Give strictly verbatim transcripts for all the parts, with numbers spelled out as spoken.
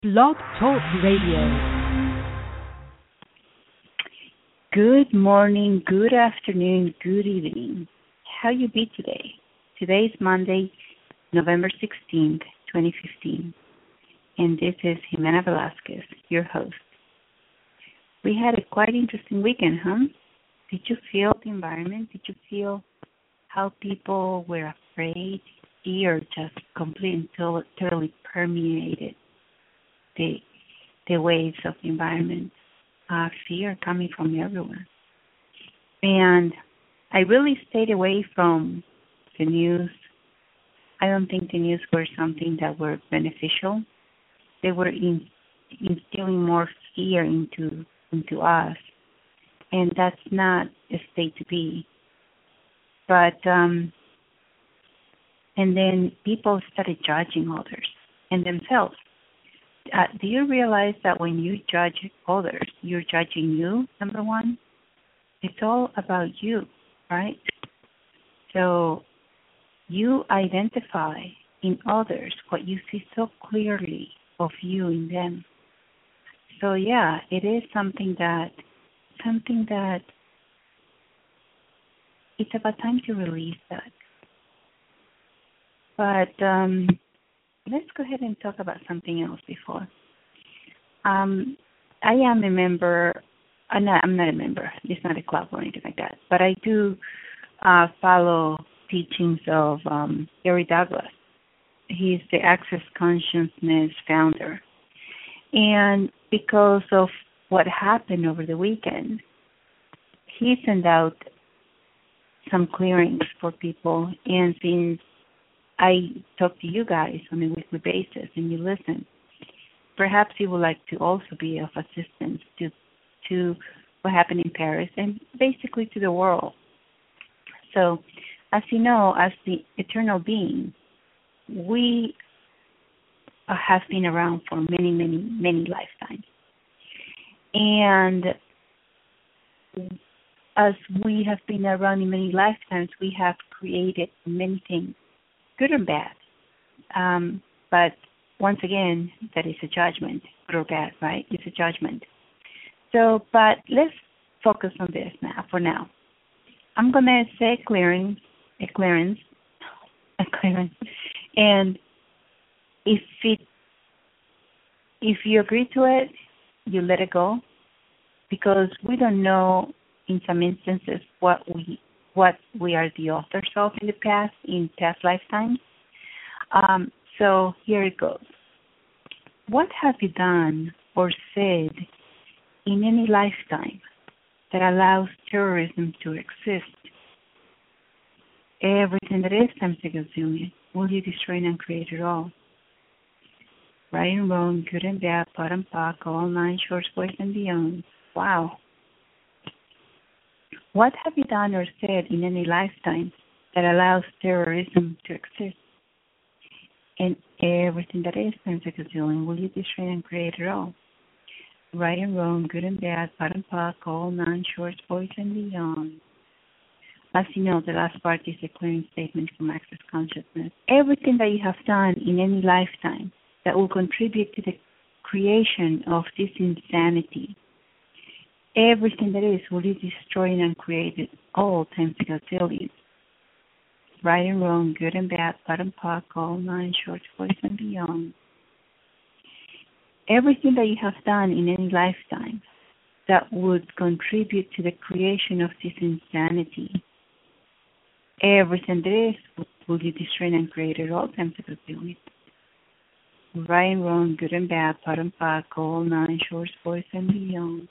Blog Talk Radio. Good morning, good afternoon, good evening. How you be today? Today is Monday, November sixteenth, twenty fifteen, and this is Jimena Velasquez, your host. We had a quite interesting weekend, huh? Did you feel the environment? Did you feel how people were afraid? Fear just completely and totally permeated the the waves of the environment. Uh, fear coming from everywhere. And I really stayed away from the news. I don't think the news were something that were beneficial. They were in, instilling more fear into into us, and that's not a state to be. But um, and then people started judging others and themselves. Uh, do you realize that when you judge others, you're judging you, number one? It's all about you, right? So you identify in others what you see so clearly of you in them. So yeah, it is something that, something that, it's about time to release that. But um, let's go ahead and talk about something else before. Um, I am a member, I'm not, I'm not a member, it's not a club or anything like that, but I do uh, follow teachings of um, Gary Douglas. He's the Access Consciousness founder. And because of what happened over the weekend, he sent out some clearings for people, and since I talk to you guys on a weekly basis and you listen, perhaps you would like to also be of assistance to to what happened in Paris and basically to the world. So, as you know, as the eternal being, we have been around for many, many, many lifetimes. And as we have been around in many lifetimes, we have created many things, good or bad. Um, but once again, that is a judgment, good or bad, right? It's a judgment. So, but let's focus on this now, for now. I'm going to say clearance, a clearance, a clearance. And if it, if you agree to it, you let it go, because we don't know in some instances what we what we are the authors of in the past, in past lifetimes. Um, so here it goes. What have you done or said in any lifetime that allows terrorism to exist? Everything that is time to consume, will you destroy and create it all? Right and wrong, good and bad, pot and pock, all nine shorts, boys and beyond. Wow. What have you done or said in any lifetime that allows terrorism to exist? And everything that is time to consume, will you destroy and create it all? Right and wrong, good and bad, pot and pock, all nine shorts, boys and beyond. As you know, the last part is a clearing statement from Access Consciousness. Everything that you have done in any lifetime that will contribute to the creation of this insanity, everything that is, will you destroy and create it all times a gazillion. Right and wrong, good and bad, pot and pock, all nine shorts, boys and beyond. Everything that you have done in any lifetime that would contribute to the creation of this insanity, everything that is, will you destroy and create it all times a gazillion. Right and wrong, good and bad, pot and pock, all nine shorts, boys and beyond.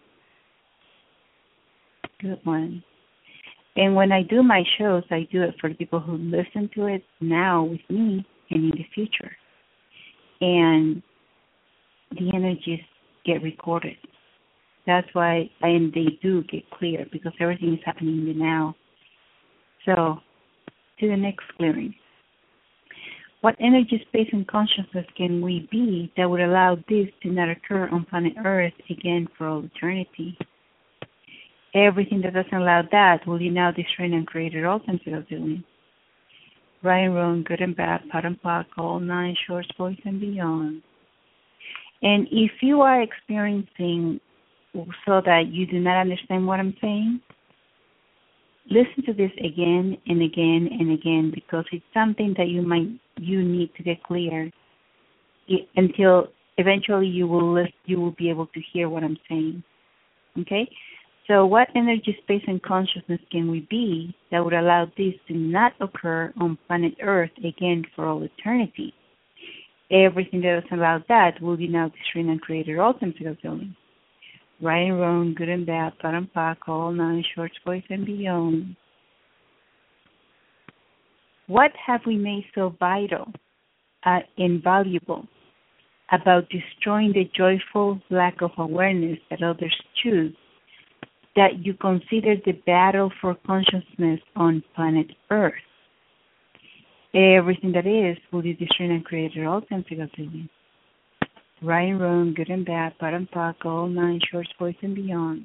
Good one. And when I do my shows, I do it for the people who listen to it now with me and in the future. And the energies get recorded. That's why, and they do get clear, because everything is happening in the now. So, to the next clearing. What energy, space, and consciousness can we be that would allow this to not occur on planet Earth again for all eternity? Everything that doesn't allow that, will you now destroy and create it all times without doing? Right and wrong, good and bad, pot and pock, all nine shorts, boys and beyond. And if you are experiencing so that you do not understand what I'm saying, listen to this again and again and again, because it's something that you might you need to get clear it, until eventually you will list, you will be able to hear what I'm saying. Okay? So what energy, space, and consciousness can we be that would allow this to not occur on planet Earth again for all eternity? Everything that doesn't allow that will be now destroyed and created all times ago building. Right and wrong, good and bad, bad and back, all nine, short, voice, and beyond. What have we made so vital, uh, invaluable, about destroying the joyful lack of awareness that others choose, that you consider the battle for consciousness on planet Earth? Everything that is will be destroyed and created all times ago building. Right and wrong, good and bad, bad and back, all nine, short, voice, and beyond.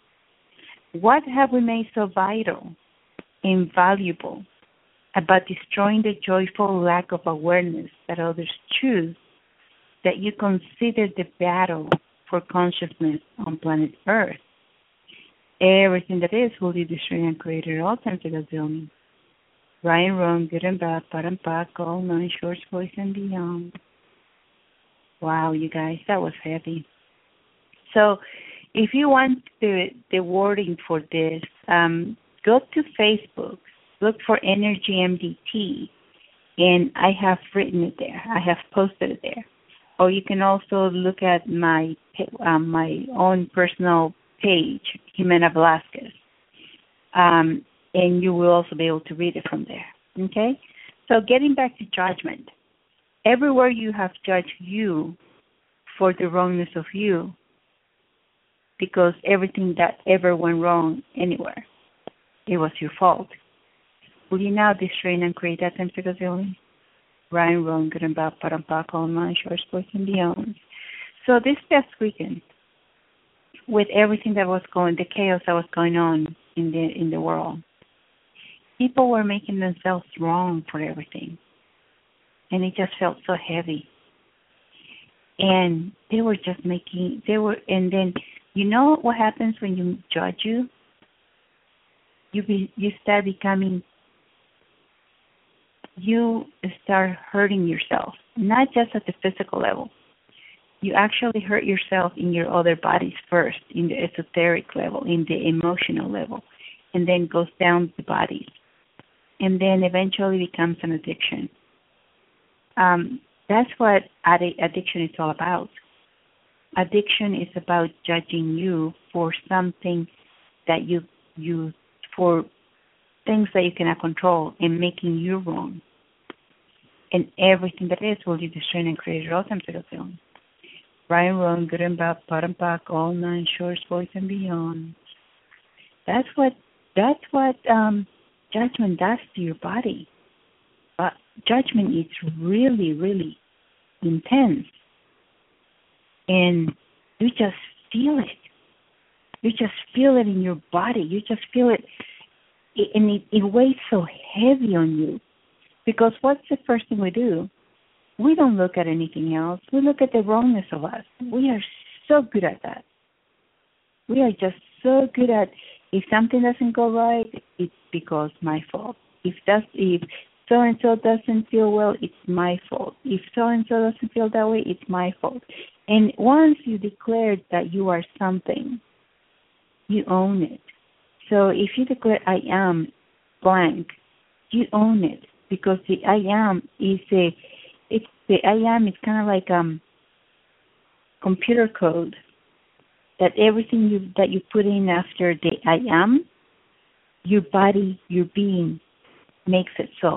What have we made so vital, invaluable, about destroying the joyful lack of awareness that others choose, that you consider the battle for consciousness on planet Earth? Everything that is will be destroyed and created all times ago building. Right and wrong, good and bad, bad and back, all nine, short, voice, and beyond. Wow, you guys, that was heavy. So if you want the, the wording for this, um, go to Facebook, look for Energy M D T, and I have written it there. I have posted it there. Or you can also look at my um, my own personal page, Jimena Velasquez, um, and you will also be able to read it from there. Okay? So getting back to judgment. Everywhere you have judged you for the wrongness of you, because everything that ever went wrong anywhere, it was your fault. Will you now destroy and create that time because only? Right and wrong, good and bad, bad and back, all nine, short, sports, and beyond. So this past weekend, with everything that was going, the chaos that was going on in the in the world, people were making themselves wrong for everything. And it just felt so heavy. And they were just making, they were, and then, you know what happens when you judge you? You be, you start becoming, you start hurting yourself, not just at the physical level. You actually hurt yourself in your other bodies first, in the esoteric level, in the emotional level, and then goes down the bodies. And then eventually becomes an addiction. Um, that's what addi- addiction is all about. Addiction is about judging you for something that you, you, for things that you cannot control and making you wrong. And everything that is will be destroyed and created all times ago film. Right and wrong, good and bad, bad and back, all nine, short, voice, and beyond. That's what, that's what um, judgment does to your body. But judgment is really, really intense. And you just feel it. You just feel it in your body. You just feel it. And it, it weighs so heavy on you. Because what's the first thing we do? We don't look at anything else. We look at the wrongness of us. We are so good at that. We are just so good at, if something doesn't go right, it's because my fault. If that's, if so-and-so doesn't feel well, it's my fault. If so-and-so doesn't feel that way, it's my fault. And once you declare that you are something, you own it. So if you declare, I am blank, you own it. Because the I am is a, it's the I am is kind of like um computer code that everything you that you put in after the I am, your body, your being makes it so.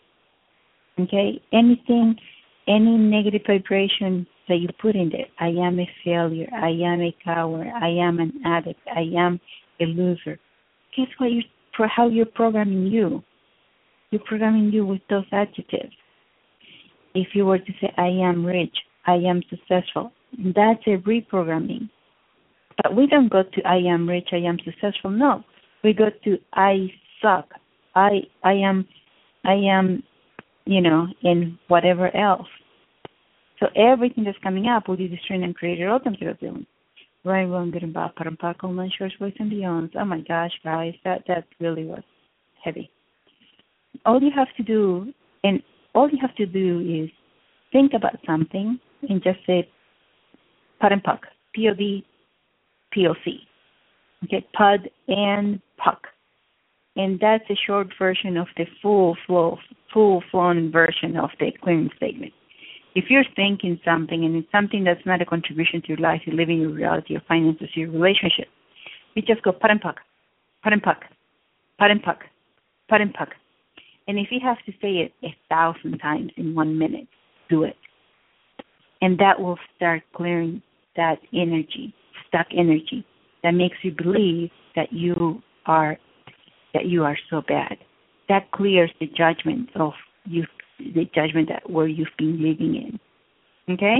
Okay? Anything, any negative vibration that you put in there, I am a failure, I am a coward, I am an addict, I am a loser. Guess what? You for how you're programming you. You're programming you with those adjectives. If you were to say, I am rich, I am successful, that's a reprogramming. But we don't go to, I am rich, I am successful. No, we go to, I suck, I I am, I am, you know, and whatever else. So everything that's coming up will be destroyed and created ultimately of feeling. Right, wrong, good and bad, part and pack, online shorts, boys and beyonds. Oh my gosh, guys, that, that really was heavy. All you have to do, and all you have to do is think about something and just say, Pod and Puck, P O D, P O C. Okay, Pod and Puck. And that's a short version of the full flow, full-flown version of the clearing statement. If you're thinking something and it's something that's not a contribution to your life, you're living your reality, your finances, your relationship, you just go Pod and Puck, Pod and Puck, Pod and Puck, Pod and Puck. And if you have to say it a thousand times in one minute, do it. And that will start clearing that energy, stuck energy, that makes you believe that you are that you are so bad. That clears the judgment of you, the judgment that where you've been living in. Okay?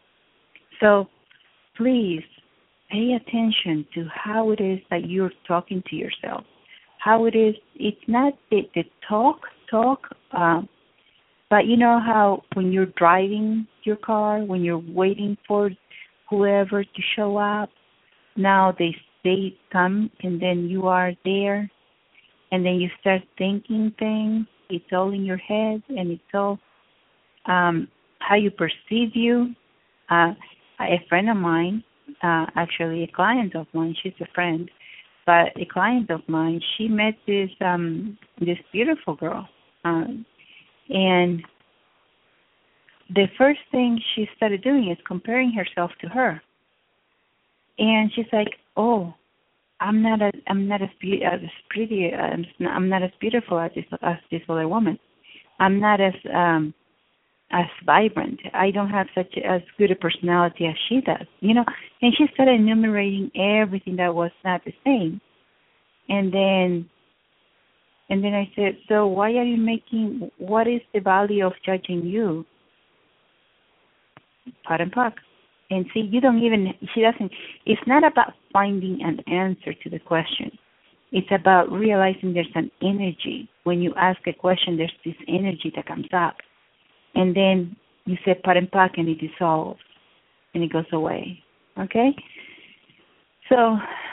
So please pay attention to how it is that you're talking to yourself. How it is, it's not the, the talk, talk, uh, but you know how when you're driving your car, when you're waiting for whoever to show up, now they, they come and then you are there. And then you start thinking things. It's all in your head, and it's all um, how you perceive you. Uh, a friend of mine, uh, actually a client of mine, she's a friend, but a client of mine, she met this um, this beautiful girl, um, and the first thing she started doing is comparing herself to her. And she's like, "Oh, I'm not as I'm not as, be- as pretty. I'm not, I'm not as beautiful as this as this other woman. I'm not as um, as vibrant. I don't have such a, as good a personality as she does. You know." And she started enumerating everything that was not the same. And then, and then I said, "So why are you making? What is the value of judging you?" Pot and Puck. And see, you don't even, she doesn't, it's not about finding an answer to the question. It's about realizing there's an energy. When you ask a question, there's this energy that comes up. And then you say Pot and Puck and it dissolves and it goes away. Okay? So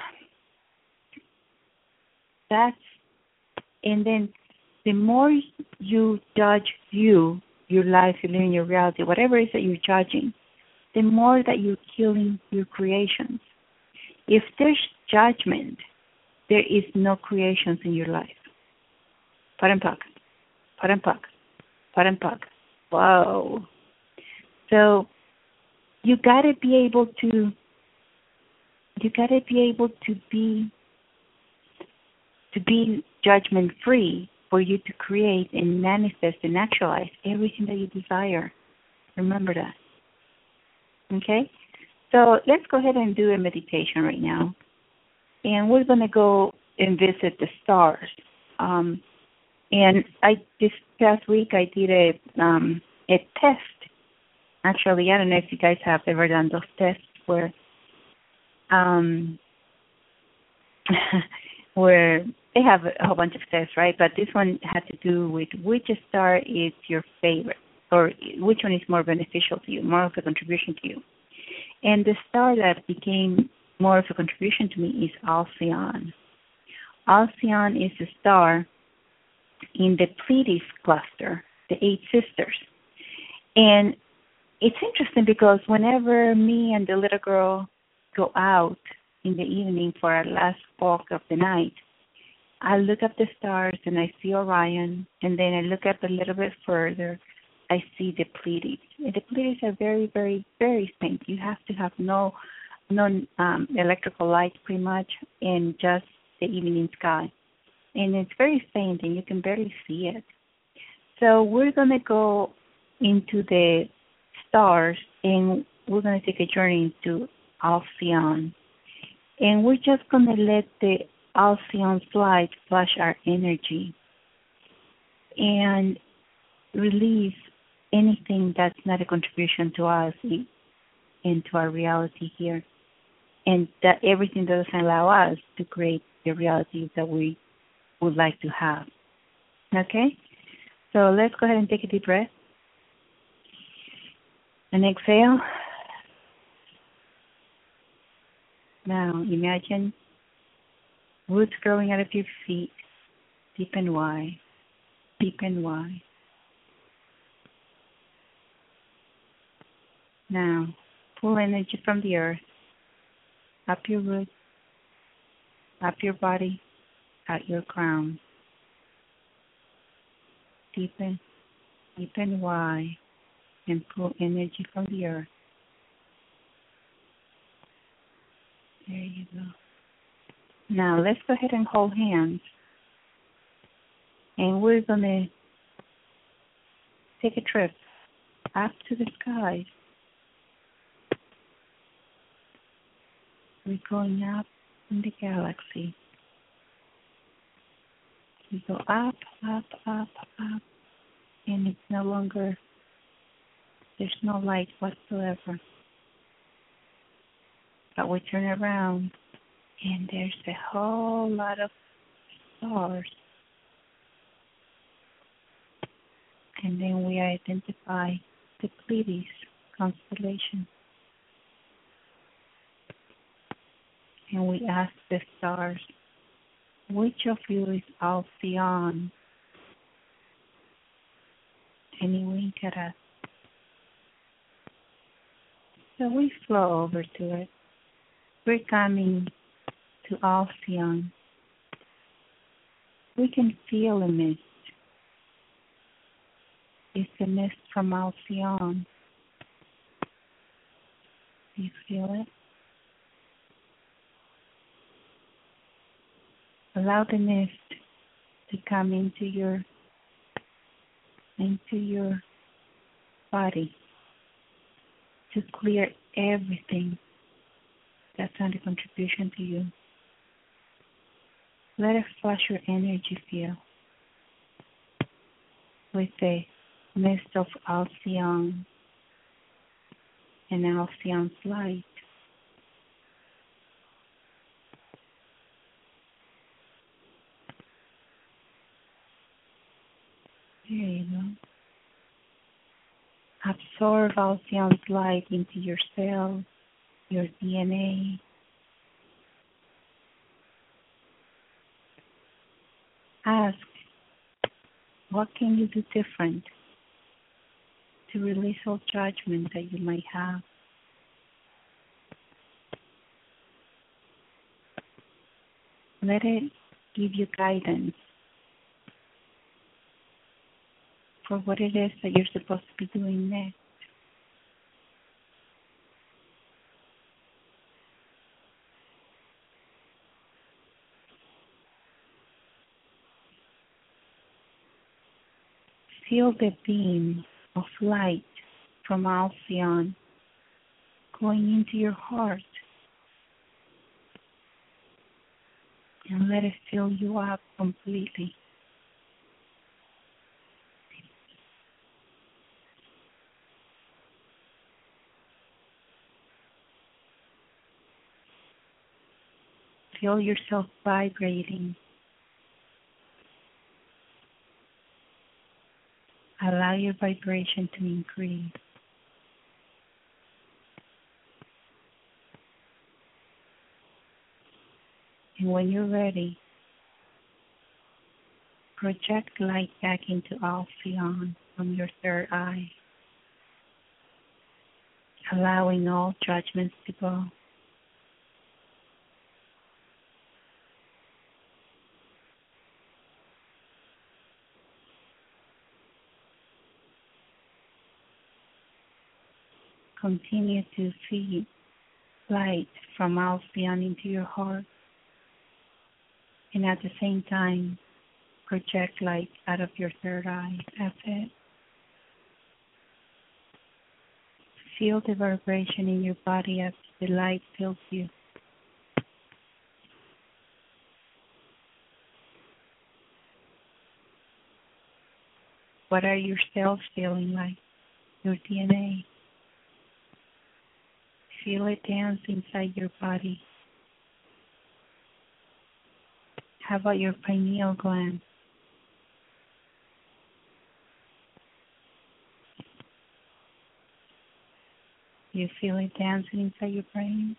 that's, and then the more you judge you, your life, you live in your reality, whatever it is that you're judging, the more that you're killing your creations. If there's judgment, there is no creations in your life. Pot and Puck, Pot and Puck, Pot and Puck. Whoa. So you gotta be able to, you gotta be able to be, to be judgment free for you to create and manifest and actualize everything that you desire. Remember that. Okay, so let's go ahead and do a meditation right now. And we're going to go and visit the stars. Um, and I this past week I did a um, a test. Actually, I don't know if you guys have ever done those tests where um, where they have a whole bunch of tests, right? But this one had to do with which star is your favorite, or which one is more beneficial to you, more of a contribution to you. And the star that became more of a contribution to me is Alcyon. Alcyon is a star in the Pleiades cluster, the Eight Sisters. And it's interesting because whenever me and the little girl go out in the evening for our last walk of the night, I look up the stars and I see Orion, and then I look up a little bit further, I see the Pleiades. And the Pleiades are very, very, very faint. You have to have no no um, electrical light pretty much, and just the evening sky. And it's very faint and you can barely see it. So we're going to go into the stars and we're going to take a journey into Alcyon. And we're just going to let the Alcyon light flush our energy and release anything that's not a contribution to us and to our reality here. And that everything that doesn't allow us to create the reality that we would like to have. Okay? So let's go ahead and take a deep breath. And exhale. Now imagine roots growing out of your feet, deep and wide, deep and wide. Now pull energy from the earth, up your roots, up your body, out your crown. Deepen, deep and wide, and pull energy from the earth. There you go. Now let's go ahead and hold hands. And we're going to take a trip up to the skies. We're going up in the galaxy. We go up, up, up, up, and it's no longer, there's no light whatsoever. But we turn around, and there's a whole lot of stars. And then we identify the Pleiades constellation. And we ask the stars, which of you is Alcyon? And he winked at us. So we flow over to it. We're coming to Alcyon. We can feel a mist. It's a mist from Alcyon. Do you feel it? Allow the mist to come into your into your body to clear everything that's under contribution to you. Let it flush your energy field with the mist of Alcyon and Alcyon's light. There you go. Absorb Alcyon's light into your cells, your D N A. Ask, what can you do different to release all judgment that you might have? Let it give you guidance for what it is that you're supposed to be doing next. Feel the beam of light from Alcyon going into your heart, and let it fill you up completely. Feel yourself vibrating. Allow your vibration to increase. And when you're ready, project light back into Alcyon from your third eye, allowing all judgments to go. Continue to feed light from Alcyon into your heart, and at the same time, project light out of your third eye. That's it. Feel the vibration in your body as the light fills you. What are your cells feeling like? Your D N A. Feel it dance inside your body. How about your pineal gland? You feel it dancing inside your brain?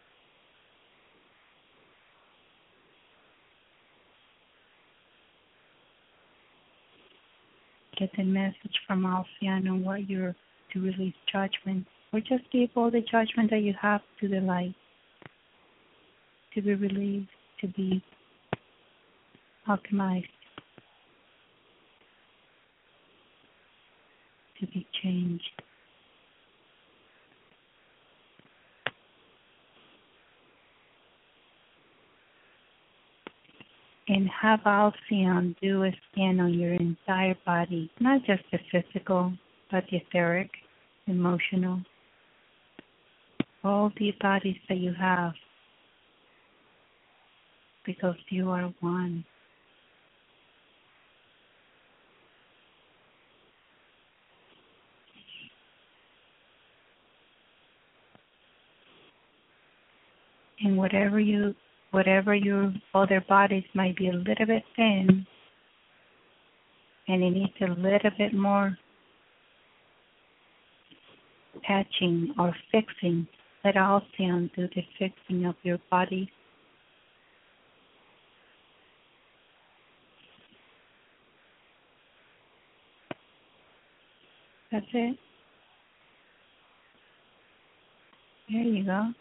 Get the message from Alcian on what you're to release judgment, or just give all the judgment that you have to the light, to be released, to be alchemized, to be changed. And have Alcion do a scan on your entire body, not just the physical, but the etheric, emotional, all the bodies that you have, because you are one. And whatever you whatever your other bodies might be a little bit thin and it needs a little bit more patching or fixing, let Alcion do the fixing of your body. That's it. There you go.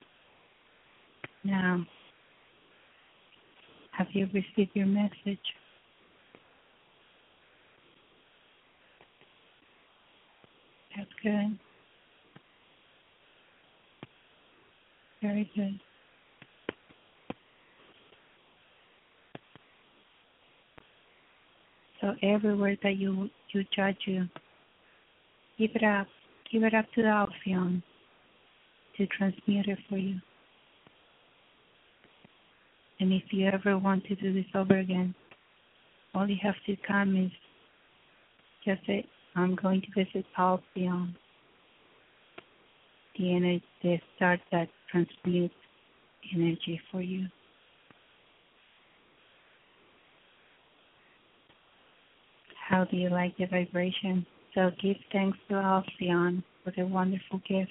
Now, have you received your message? That's good. Very good. So everywhere that you you judge you, give it up. Give it up to the Alcion to transmute it for you. And if you ever want to do this over again, all you have to come is just say, I'm going to visit Alcion, the energy, the start that transmutes energy for you. How do you like the vibration? So give thanks to Alcion for the wonderful gift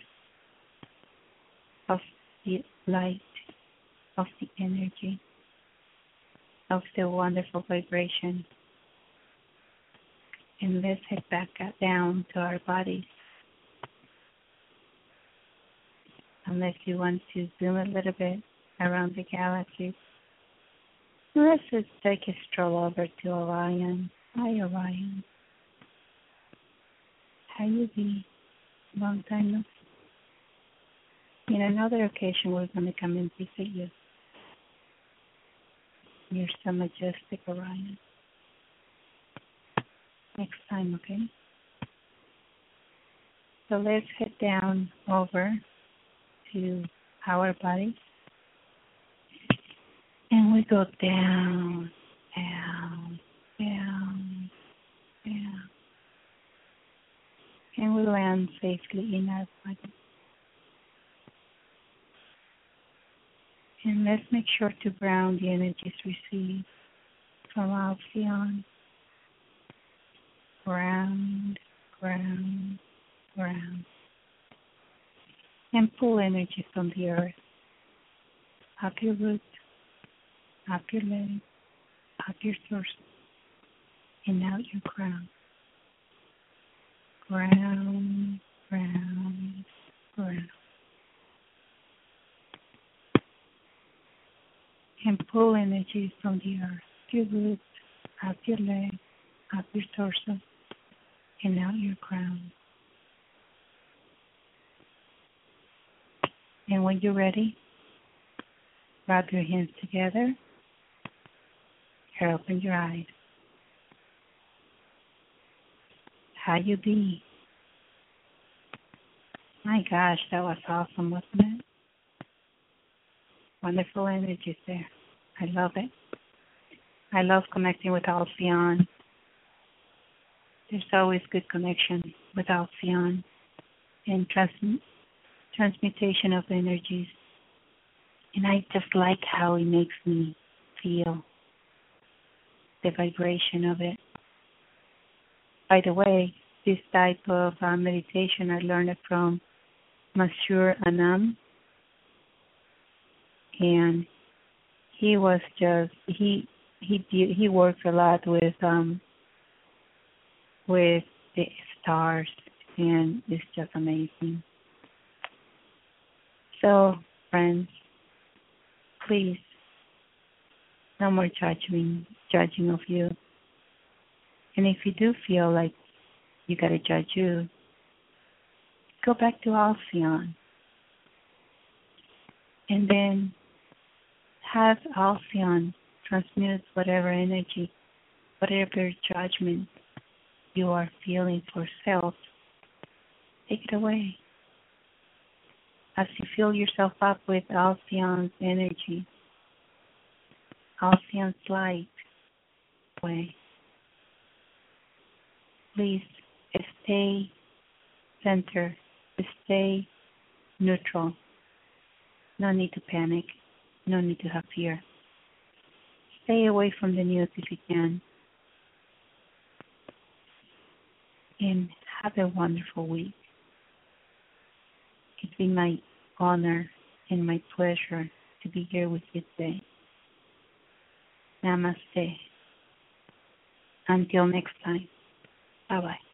of the light, of the energy, of the wonderful vibration. And let's head back down to our bodies. Unless you want to zoom a little bit around the galaxy, let's just take a stroll over to Orion. Hi, Orion. How you be? Long time no see. In another occasion, we're going to come and visit you. You're so majestic, Orion. Next time, okay? So let's head down over to our bodies. And we go down, down, down, down. And we land safely in our body. And let's make sure to ground the energies received from Alcion. Ground, ground, ground. And pull energy from the earth. Up your root, up your leg, up your torso, and out your crown. Ground, ground, ground. And pull energy from the earth, your roots, up your leg, up your torso, and out your crown. And when you're ready, rub your hands together, or open your eyes. How you be? My gosh, that was awesome, wasn't it? Wonderful energies there. I love it. I love connecting with Alcion. There's always good connection with Alcion and trans- transmutation of energies. And I just like how it makes me feel, the vibration of it. By the way, this type of uh, meditation, I learned it from Monsieur Anam, and he was just he he did, he worked a lot with um with the stars, and it's just amazing. So, friends, please, no more judging judging of you. And if you do feel like you gotta judge you, go back to Alcyon, and then have Alcyon transmute whatever energy, whatever judgment you are feeling for self. Take it away. As you fill yourself up with Alcyon's energy, Alcyon's light, way. Please stay centered, stay neutral. No need to panic, no need to have fear. Stay away from the news if you can. And have a wonderful week. It's been my honor and my pleasure to be here with you today. Namaste. Until next time. Bye-bye.